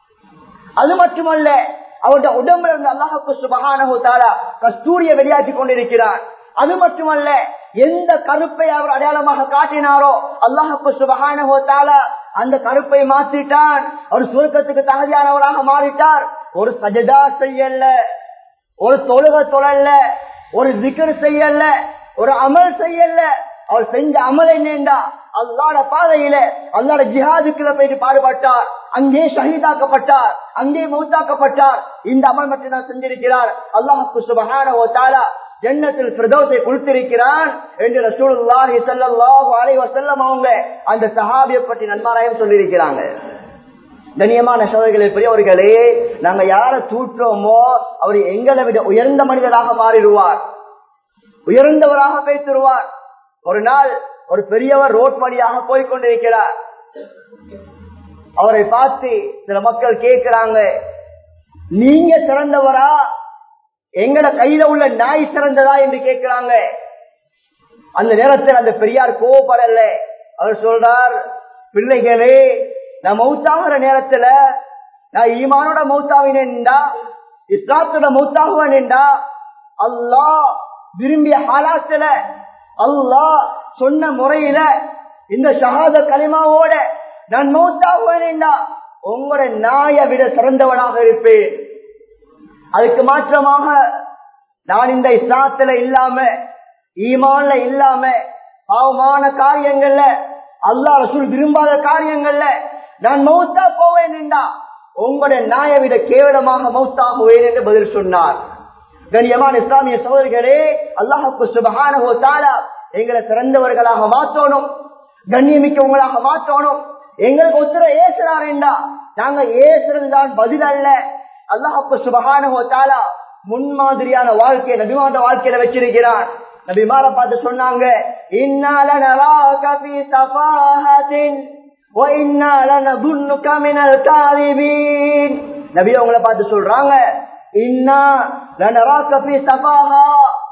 Speaker 1: அது மட்டுமல்ல, அவருடைய உடம்புல இருந்து அல்லாஹ் சுப்ஹானஹு வ தஆலா கஸ்தூரியை வெளியாக்கி கொண்டிருக்கிறான். அது மட்டுமல்ல, எந்த கருப்பை அவர் அடையாளமாக காட்டினாரோ அல்லாஹ் சுப்ஹானஹு வ தஆலா அந்த கருப்பை மாற்றிட்டான். அவர் சுவர்க்கத்துக்கு தகுதியானவராக மாறிட்டார். ஒரு சஜதா செய்யல, ஒரு தொழுக தொழல்ல, ஒரு திக்ர் செய்யல, ஒரு அமல் செய்யல. அவர் செஞ்ச அமல் என்னண்டா, அல்லாஹ்வுடைய பாதையில அல்லாஹ்வுடைய ஜிஹாதுக்குள்ள போயிட்டு பாடுபட்டார், அங்கே ஷஹீதாக்கப்பட்டார், அங்கே மௌத்தாக்கப்பட்டார். இந்த அமல் மட்டும் தான் செஞ்சிருக்கிறார். அல்லாஹ் சுப்ஹானஹு வ தஆலா ஜன்னத்துல் ஃபிர்தௌஸை கொடுத்திருக்கிறான் என்று ரசூலுல்லாஹி ஸல்லல்லாஹு அலைஹி வஸல்லம் அவங்க அந்த சஹாபியை பற்றி நன்மாராயம் சொல்லியிருக்கிறாங்க. கண்ணியமான சகோதரர்களே, பெரியவர்களே, நாங்க யாரை தூற்றோமோ அவர் எங்களை விட உயர்ந்த மனிதராக மாறிடுவார், உயர்ந்தவராக பேசிடுவார். ஒரு நாள் ஒரு பெரியவர் ரோட் வழியாக போய்கொண்டிருக்கிறார். அவரை பார்த்து சில மக்கள் கேட்கிறாங்க, நீங்க சிறந்தவரா, எங்கட கையில உள்ள நாய் சிறந்ததா என்று கேட்கிறாங்க. அந்த நேரத்தில் அந்த பெரியார் கோபப்படல. அவர் சொல்றார், பிள்ளைகளே, நான் மௌத்தாகிற நேரத்துல நான் ஈமானோட மௌத்தாவினேன்டா, இஸ்லாத்தோட மௌத்தாகுவேன்டா, அல்லாஹ் விரும்பிய ஹாலாத்துல அல்லாஹ் சொன்ன முறையில இந்த ஷஹாத கலிமாவோட நான் மௌத்தாகுவேன்டா, உங்களோட நாயை விட சிறந்தவனாக இருப்பேன். அதுக்கு மாற்றமாக நான் இந்த இஸ்லாத்துல இல்லாம, ஈமான்ல இல்லாம, பாவமான காரியங்கள்ல, அல்லாஹ் ரசூல் விரும்பாத காரியங்கள்ல நான் மௌத்தா போவேன் என்றா, உங்களுடைய நாயை விட கேவலமாக மௌத்தாகுவேன் என்று பதில் சொன்னார். கண்ணியமான இஸ்லாமிய சகோதரர்களே, அல்லாஹ் சுப்ஹானஹு வ தஆலா எங்களை சிறந்தவர்களாக மாற்றணும், கண்ணியமிக்கவங்களாக மாற்றணும். எங்களுக்கு ஒருத்தர ஏசுறார் என்றா நாங்க ஏசுறதுதான் பதில் அல்ல. அல்லாஹ் சுப்ஹானஹு வ தஆலா முன்மாதிரியான வாழ்க்கையை நபிமாரோட வாழ்க்கையில வச்சிருக்கிறான். நபிமாரை பார்த்து சொன்னாங்க, இன்னா லனராக ஃபீ ஸஃபாஹத்தின் வ இன்னா லனதுன்னுக மினல் காதிபீன். நபி அவங்கள பார்த்து சொல்றாங்க, இன்னா லனராக ஃபீ ஸஃபாஹா,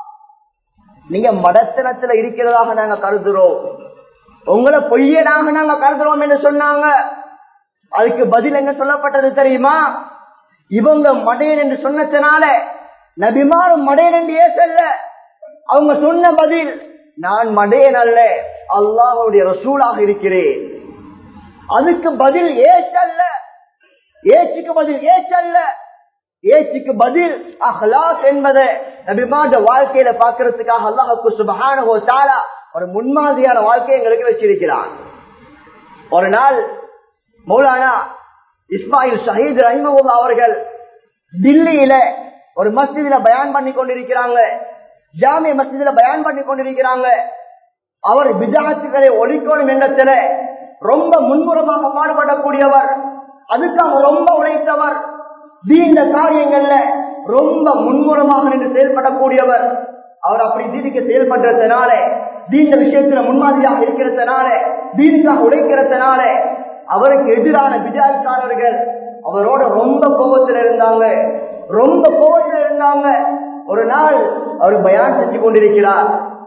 Speaker 1: நீங்க மடத்தனத்துல இருக்கிறதாக நாங்க கருதுறோம், உங்களை பொய்யனாக நாங்க கருதுறோம் என்று சொன்னாங்க. அதுக்கு பதில் என்ன சொல்லப்பட்டது தெரியுமா? இவங்க மடையன் என்று சொன்னதுனால நபிமாரும் மடையன் என்று ஏசல்ல. அவங்க சொன்ன பதில், நான் மடையன் அல்ல, அல்லாஹ்வுடைய ரசூலாக இருக்கிறேன். அதுக்கு பதில் ஏச்சல்ல, ஏச்சுக்கு பதில் ஏச்சல்ல, ஏச்சுக்கு பதில் அஹ்லாக் என்பதை நபிமாரோட வாழ்க்கையில பார்க்கறதுக்காக அல்லாஹ் சுப்ஹானஹு வ தஆலா ஒரு முன்மாதிரியான வாழ்க்கையை எங்களுக்கு வச்சிருக்கிறான். ஒரு நாள் மௌலானா இஸ்மாயில் ஷஹீத் ரஹிமஹுல்லாஹ் அவர்கள் தில்லியில ஒரு மஸ்ஜிதுல பயான் பண்ணி கொண்டிருக்கிறாங்க, ஜாமியா மஸ்ஜிதுல பயான் பண்ணி கொண்டிருக்கிறாங்க. அவர் பித்அத்துகளை ஒழிக்கணும் எண்ணத்துல ரொம்ப முன்முறமாக பாடுபடக்கூடியவர், அதுக்காக ரொம்ப உழைத்தவர், தீண்ட காரியங்கள்ல ரொம்ப முன்முறமாக நின்று செயல்படக்கூடியவர். அவர் அப்படி தீனுக்கு செயல்படுறதுனால, தீண்ட விஷயத்துல முன்மாதிரியாக இருக்கிறதுனால, தீனுக்காக உழைக்கிறதுனால அவருக்கு எதிரான பிஜாக்காரர்கள் அவரோட ரொம்ப கோபத்தில் இருந்தாங்க, ரொம்ப கோபத்தில் இருந்தாங்க. ஒரு நாள் அவர் பயான் செஞ்சு கொண்டிருக்கிறார்.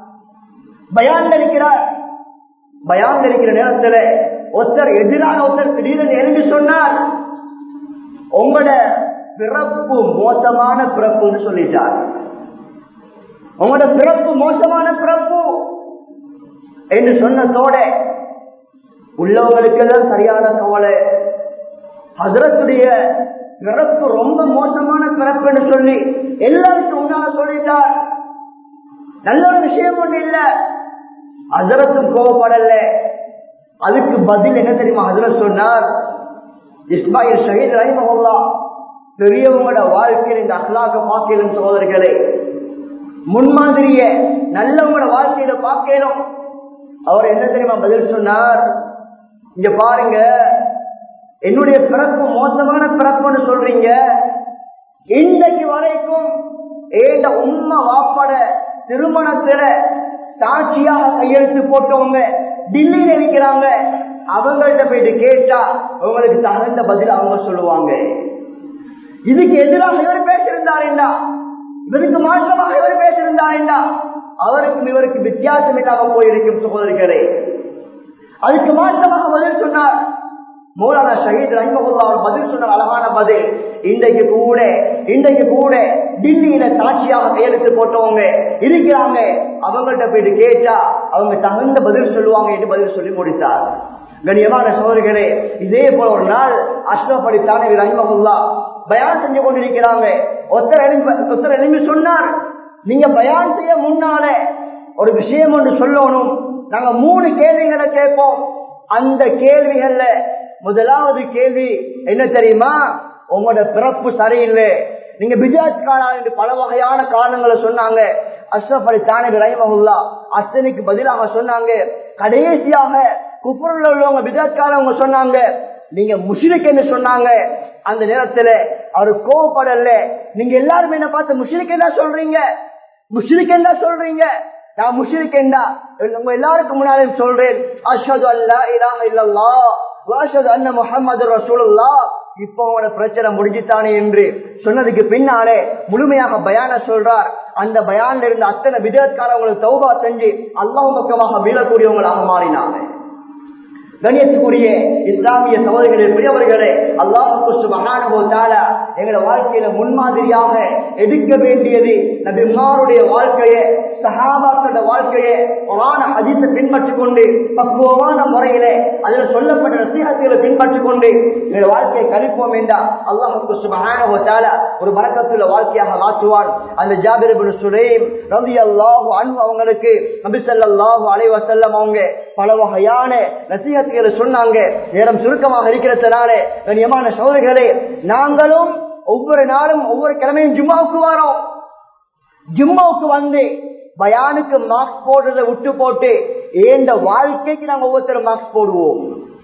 Speaker 1: பயான் இருக்கிறார். பயான் இருக்கிற நேரத்தில் ஒருத்தர் எதிரான ஒருத்தர் திடீரென எழுந்து சொன்னார், உங்களோட பிறப்பு மோசமான பிறப்புன்னு சொல்லிட்டார். உங்களோட பிறப்பு மோசமான பிறப்பு என்று சொன்னதோட உள்ளவங்களுக்கு தான் சரியான கவலை. ஹஜ்ரத்துடைய பிறப்பு ரொம்ப மோசமான பிறப்புன்னு சொல்லி எல்லாருக்கும் முன்னால சொல்லிட்டார். நல்ல ஒரு விஷயம் ஒண்ணு இல்ல. ஹஜ்ரத்தும் கோவப்படல. அதுக்கு பதில் என்ன தெரியுமா ஹஜ்ரத் சொன்னார்? இஸ்மாயில் ஷஹீத் ரஹிமஹுல்லாஹ் பெரியவங்களோட வாழ்க்கையில் இந்த அஹ்லாக்க பார்க்கலும் சகோதரர்களே, முன்மாதிரிய நல்லவங்களோட வாழ்க்கையில பார்க்கலும். அவர் என்ன தெரியுமா பதில் சொன்னார்? இங்க பாருங்க, என்னுடைய பிறப்பு மோசமான பிறப்புன்னு சொல்றீங்க. இன்றைக்கு வரைக்கும் ஏண்ட உண்மை வாப்பட திருமணத்துல சாட்சியாக கையெழுத்து போட்டவங்க டில்லியில இருக்கிறாங்க. அவங்கள்ட்ட போயிட்டு கேட்டா அவங்களுக்கு தகுந்த பதில் அவங்க சொல்லுவாங்க. இதுக்கு எதிராக இவர் பேசியிருந்தாருண்டா, இவருக்கு மாற்றமாக இவர் பேசியிருந்தாருண்டா அவருக்கும் இவருக்கு வித்தியாசம் இல்லாம போயிருக்கும் சகோதரிகளே. அதுக்கு மாற்றமாக பதில் சொன்னார் மௌலானா ஷஹீத் ரஹிமஹுல்லாஹ். அவர் பதில் சொன்ன அழகான பதில், இன்றைக்கு கூட இன்றைக்கு கூட டில்லியில சாட்சியாக கையெழுத்து போட்டவங்க இருக்கிறாங்க. அவங்கள்ட்ட போயிட்டு கேட்டா அவங்க தகுந்த பதில் சொல்லுவாங்க என்று பதில் சொல்லி முடித்தார். கண்ணியமான சகோதரிகளே, இதே போல ஒரு நாள் அஷ்ரஃப் அலி தானவி ரஹிமஹுல்லாஹ் பயான் செஞ்சு கொண்டிருக்கிறாங்க. ஒருத்தர் எழுப்பி ஒருத்தர் எழுப்பி சொன்னார், நீங்க பயான் செய்ய முன்னால ஒரு விஷயம் ஒன்று சொல்லணும். நாங்க மூணு கேள்விகளை கேட்போம். அந்த கேள்விகள்ல முதலாவது கேள்வி என்ன தெரியுமா? உங்களோட பிறப்பு சரியில்லை, நீங்க பிஜாத்காரா என்று பல வகையான காரணங்களை சொன்னாங்க. அஷ்ரஃப் அலி தானவி ரஹிமஹுல்லாஹ் அத்தனைக்கு பதிலாக சொன்னாங்க, கடைசியாக குஃப்ர்ல உள்ளவங்க பிஜாத்காரவங்க சொன்னாங்க, நீங்க முஷ்ரிக் என்று சொன்னாங்க. அந்த நேரத்துல அவரு கோவப்படல. நீங்க எல்லாரும் என்ன பார்த்து முஷ்ரிக் என்ன சொல்றீங்க, முஷ்ரிக் என்ன சொல்றீங்க? நான் முஷ்ரிக் என்றா உங்க எல்லாருக்கும் முன்னாலும் சொல்றேன், அஷ்ஹது அல்லா இலாஹ இல்லல்லாஹ் வ அஷ்ஹது அன்ன முஹம்மது ரசூலுல்லாஹ். இப்போ உங்களோட பிரச்சனை முடிஞ்சுத்தானே என்று சொன்னதுக்கு பின்னாலே முழுமையாக பயான சொல்றார். அந்த பயான்ல இருந்து அத்தனை விதத்காரவங்களுக்கு தௌபா செஞ்சு அல்லாஹ் பக்கமாக மீளக்கூடியவங்களாக மாறினாங்க. கண்ணியத்துக்குரிய இஸ்லாமிய சகோதரர்களே, பெரியவர்களே, அல்லாஹ் சுப்ஹானஹு வ தஆலா எங்களோட வாழ்க்கையில முன்மாதிரியாக எடுக்க வேண்டியது நபிமாருடைய வாழ்க்கையை, சஹாபாக்களோட வாழ்க்கையை குர்ஆன் ஹதீஸை பின்பற்றிக் கொண்டு பக்குவமான முறையில அதில் சொல்லப்பட்ட நசீஹத்துகளை பின்பற்றிக் கொண்டு எங்களோட வாழ்க்கையை கழிப்போம் என்றால் அல்லாஹ் சுப்ஹானஹு வ தஆலா ஒரு பரக்கத்துள்ள வாழ்க்கையாக மாற்றுவான். அந்த ஜாபிர் இப்னு சுலைம் ரலியல்லாஹு அன்ஹு அவங்களுக்கு நபி ஸல்லல்லாஹு அலைஹி வஸல்லம் அவங்க பல வகையான நசீஹத் சொன்னாங்க. நேரம் சுருக்கமாக இருக்கிறதுனால கண்ணியமான சகோதரர்களே, நாங்களும் ஒவ்வொரு நாளும் ஒவ்வொரு கிழமையும் ஜும்மாவுக்கு வரோம். ஜும்மாவுக்கு வந்து பயானுக்கு மார்க்ஸ் போடுறதை விட்டு போட்டு ஏண்ட வாழ்க்கைக்கு நாங்க ஒவ்வொருத்தரும் மார்க்ஸ் போடுவோம்.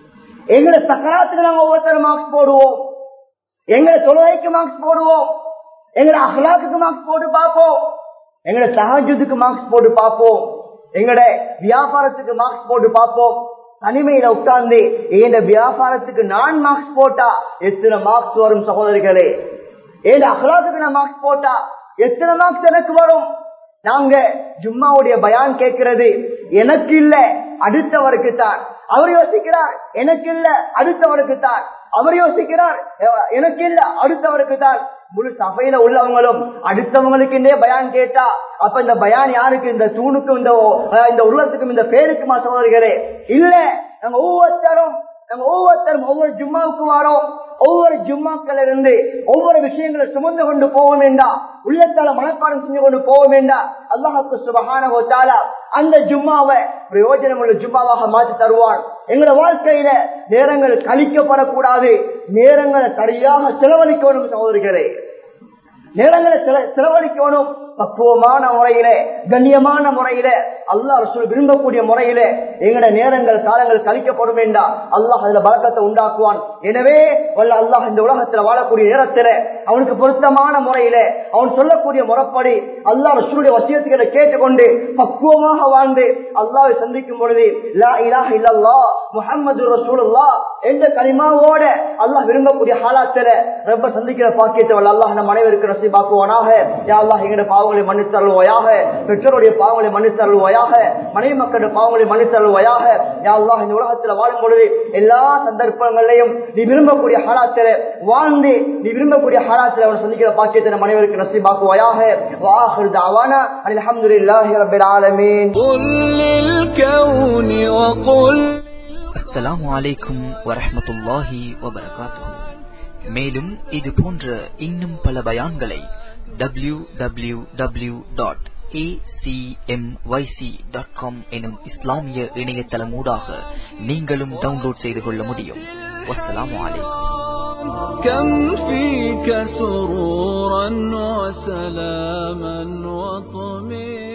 Speaker 1: எங்களை சக்கராத்துக்கு நாங்க ஒவ்வொருத்தரும் மார்க்ஸ் போடுவோம். எங்களை தொழுகைக்கு மார்க்ஸ் போடுவோம். எங்களை அஹ்லாக்குக்கு மார்க்ஸ் போட்டு பார்ப்போம். எங்களை தஹஜ்ஜுதுக்கு மார்க்ஸ் போட்டு பார்ப்போம். எங்களோட வியாபாரத்துக்கு மார்க்ஸ் போட்டு பார்ப்போம். தனிமையில உட்கார்ந்து இந்த வியாபாரத்துக்கு நான் மார்க்ஸ் போட்டா எத்தனை மார்க்ஸ் வரும் சகோதரிகளே? ஏன் அஹ்லாக்குக்கு நான் மார்க்ஸ் போட்டா எத்தனை மார்க்ஸ் எனக்கு வரும்? நாங்க ஜும்மாவுடைய பயான் கேட்கிறது எனக்கு இல்ல அடுத்தவருக்கு தான். அவர் யோசிக்கிறார் எனக்கு இல்ல அடுத்தவருக்கு தான். அவர் யோசிக்கிறார் எனக்கு இல்ல அடுத்தவருக்கு தான். முழு சபையில உள்ளவங்களும் அடுத்தவங்களுக்கு பயான் கேட்டா அப்ப இந்த பயான் யாருக்கு? இந்த தூணுக்கும் இந்த உள்ளத்துக்கும் இந்த பேருக்குமா சகோதரிகளே? இல்ல, நாங்க ஒவ்வொருத்தரும் நாங்க ஒவ்வொருத்தரும் ஒவ்வொரு ஜும்மாவுக்கு வரோம். ஒவ்வொரு ஜும்மாக்கள் இருந்து ஒவ்வொரு விஷயங்களை சுமந்து கொண்டு போக வேண்டாம், உள்ளத்தால மனப்பாடம் செஞ்சு கொண்டு போக வேண்டாம். அல்லாஹ் சுப்ஹானஹு வ தஆலா அந்த ஜும்மாவை பிரயோஜனம் உள்ள ஜும்மாவாக மாற்றி தருவான். எங்களோட வாழ்க்கையில நேரங்கள் கழிக்கப்படக்கூடாது, நேரங்களை சரியாக செலவழிக்கணும் சகோதரிகளே. நேரங்களை செலவழிக்கணும் பக்குவமான முறையில, கண்ணியமான முறையில, அல்லாஹ் ரசூல் விரும்பக்கூடிய முறையில எங்கட நேரங்கள் காலங்கள் கழிக்கப்படும் வேண்டாம். அல்லாஹ் அதுல பரக்கத்தை உண்டாக்குவான். எனவே வல்ல அல்லாஹ் இந்த உலகத்துல வாழக்கூடிய நேரத்துல அவனுக்கு பொருத்தமான முறையில அவன் சொல்லக்கூடிய முறைப்படி அல்லாஹ் ரசூலுடைய வசியத்துக்களை கேட்டுக்கொண்டு பக்குவமாக வாழ்ந்து அல்லாஹ்வை சந்திக்கும் பொழுது லா இலாஹ இல்லல்லாஹ் முஹம்மது ரசூலுல்லாஹ் என்ற கலிமாவோட அல்லாஹ் விரும்பக்கூடிய ஹாலாத்துல ரப்ப சந்திக்கிற பாக்கியத்தை வல்ல அல்லாஹ் நம் அனைவருக்கு நசீபாக்குவானாக. யா அல்லாஹ் எங்கட பாவ பாவங்களை மன்னித்தருள்வாயாக, பெற்றோருடைய பாவங்களை மன்னித்தருள்வாயாக, மனைவி மக்களுடைய பாவங்களை மன்னித்தருள்வாயாக. யா அல்லாஹ், இந்த உலகத்தில் வாழும் பொழுது எல்லா சந்தர்ப்பங்களையும் நீ விரும்பக்கூடிய ஹலாத்தில வாழ்ந்து நீ விரும்பக்கூடிய ஹலாத்தில அவன் சந்திக்கிற பாக்கியத்தை நம் அனைவருக்கு நசீபாக்குவாயாக. வாஹிர் தஅவானா அல்ஹம்துலில்லாஹி ரப்பில் ஆலமீன்.
Speaker 2: அஸ்ஸலாமு அலைக்கும் வரஹ்மத்துல்லாஹி வபரகாத்துஹு. மேலும் இது போன்ற இன்னும் பல பயான்களை W W W dot A C M Y C dot com எனும் இஸ்லாமிய இணையதளமூடாக நீங்களும் டவுன்லோட் செய்து கொள்ள முடியும். வஸ்ஸலாமு அலைக்கும்.
Speaker 3: كم فيك سرورا وسلاما وطمئنا